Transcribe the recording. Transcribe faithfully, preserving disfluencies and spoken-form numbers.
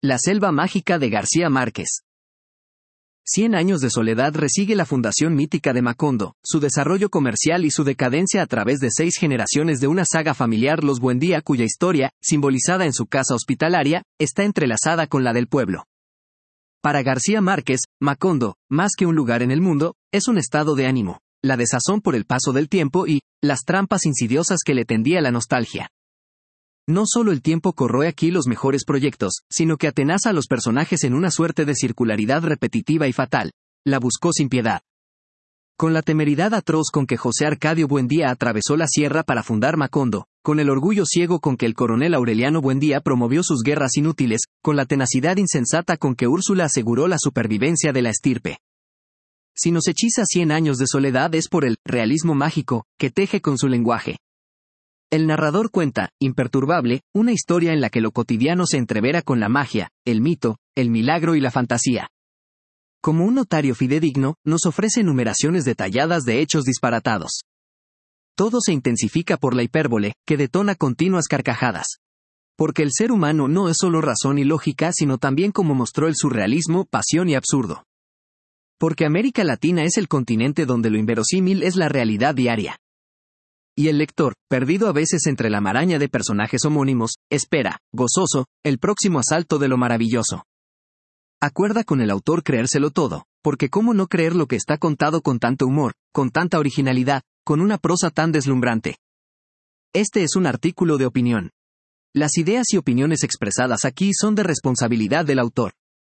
La selva mágica de García Márquez. Cien años de soledad resigue la fundación mítica de Macondo, su desarrollo comercial y su decadencia a través de seis generaciones de una saga familiar Los Buendía cuya historia, simbolizada en su casa hospitalaria, está entrelazada con la del pueblo. Para García Márquez, Macondo, más que un lugar en el mundo, es un estado de ánimo, la desazón por el paso del tiempo y las trampas insidiosas que le tendía la nostalgia. No solo el tiempo corroe aquí los mejores proyectos, sino que atenaza a los personajes en una suerte de circularidad repetitiva y fatal. La buscó sin piedad. Con la temeridad atroz con que José Arcadio Buendía atravesó la sierra para fundar Macondo, con el orgullo ciego con que el coronel Aureliano Buendía promovió sus guerras inútiles, con la tenacidad insensata con que Úrsula aseguró la supervivencia de la estirpe. Si nos hechiza cien años de soledad es por el realismo mágico que teje con su lenguaje. El narrador cuenta, imperturbable, una historia en la que lo cotidiano se entrevera con la magia, el mito, el milagro y la fantasía. Como un notario fidedigno, nos ofrece enumeraciones detalladas de hechos disparatados. Todo se intensifica por la hipérbole, que detona continuas carcajadas. Porque el ser humano no es solo razón y lógica, sino también como mostró el surrealismo, pasión y absurdo. Porque América Latina es el continente donde lo inverosímil es la realidad diaria. Y el lector, perdido a veces entre la maraña de personajes homónimos, espera, gozoso, el próximo asalto de lo maravilloso. Acuerda con el autor creérselo todo, porque cómo no creer lo que está contado con tanto humor, con tanta originalidad, con una prosa tan deslumbrante. Este es un artículo de opinión. Las ideas y opiniones expresadas aquí son de responsabilidad del autor.